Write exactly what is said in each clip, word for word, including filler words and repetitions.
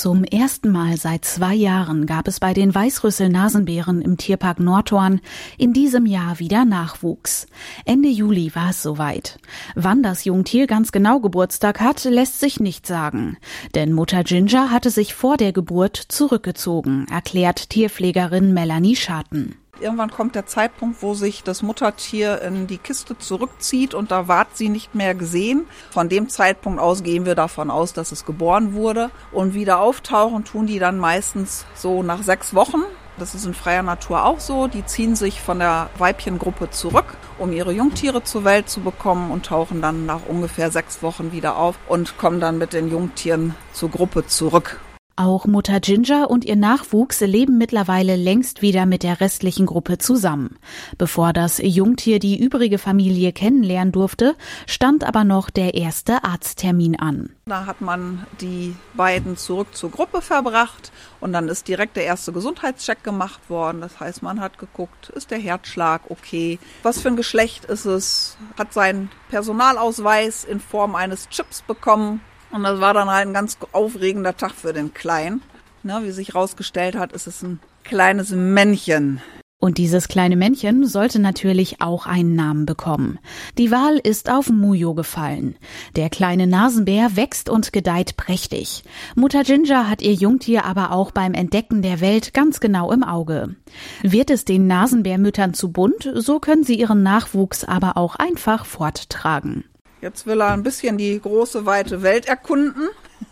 Zum ersten Mal seit zwei Jahren gab es bei den Weißrüssel-Nasenbären im Tierpark Nordhorn in diesem Jahr wieder Nachwuchs. Ende Juli war es soweit. Wann das Jungtier ganz genau Geburtstag hat, lässt sich nicht sagen. Denn Mutter Ginger hatte sich vor der Geburt zurückgezogen, erklärt Tierpflegerin Melanie Scharten. Irgendwann kommt der Zeitpunkt, wo sich das Muttertier in die Kiste zurückzieht und da ward sie nicht mehr gesehen. Von dem Zeitpunkt aus gehen wir davon aus, dass es geboren wurde. Und wieder auftauchen tun die dann meistens so nach sechs Wochen. Das ist in freier Natur auch so. Die ziehen sich von der Weibchengruppe zurück, um ihre Jungtiere zur Welt zu bekommen und tauchen dann nach ungefähr sechs Wochen wieder auf und kommen dann mit den Jungtieren zur Gruppe zurück. Auch Mutter Ginger und ihr Nachwuchs leben mittlerweile längst wieder mit der restlichen Gruppe zusammen. Bevor das Jungtier die übrige Familie kennenlernen durfte, stand aber noch der erste Arzttermin an. Da hat man die beiden zurück zur Gruppe verbracht und dann ist direkt der erste Gesundheitscheck gemacht worden. Das heißt, man hat geguckt, ist der Herzschlag okay, was für ein Geschlecht ist es, hat seinen Personalausweis in Form eines Chips bekommen. Und das war dann halt ein ganz aufregender Tag für den Kleinen. Na, wie sich herausgestellt hat, ist es ein kleines Männchen. Und dieses kleine Männchen sollte natürlich auch einen Namen bekommen. Die Wahl ist auf Mujo gefallen. Der kleine Nasenbär wächst und gedeiht prächtig. Mutter Ginger hat ihr Jungtier aber auch beim Entdecken der Welt ganz genau im Auge. Wird es den Nasenbärmüttern zu bunt, so können sie ihren Nachwuchs aber auch einfach forttragen. Jetzt will er ein bisschen die große, weite Welt erkunden.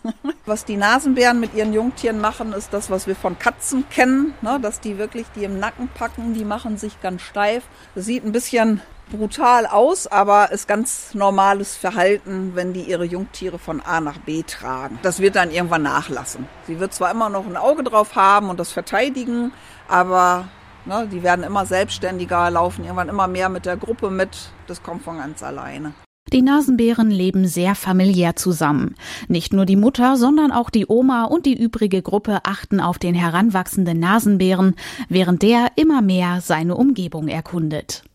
Was die Nasenbären mit ihren Jungtieren machen, ist das, was wir von Katzen kennen, ne? Dass die wirklich die im Nacken packen, die machen sich ganz steif. Das sieht ein bisschen brutal aus, aber ist ganz normales Verhalten, wenn die ihre Jungtiere von A nach B tragen. Das wird dann irgendwann nachlassen. Sie wird zwar immer noch ein Auge drauf haben und das verteidigen, aber ne, die werden immer selbstständiger, laufen irgendwann immer mehr mit der Gruppe mit. Das kommt von ganz alleine. Die Nasenbären leben sehr familiär zusammen. Nicht nur die Mutter, sondern auch die Oma und die übrige Gruppe achten auf den heranwachsenden Nasenbären, während der immer mehr seine Umgebung erkundet.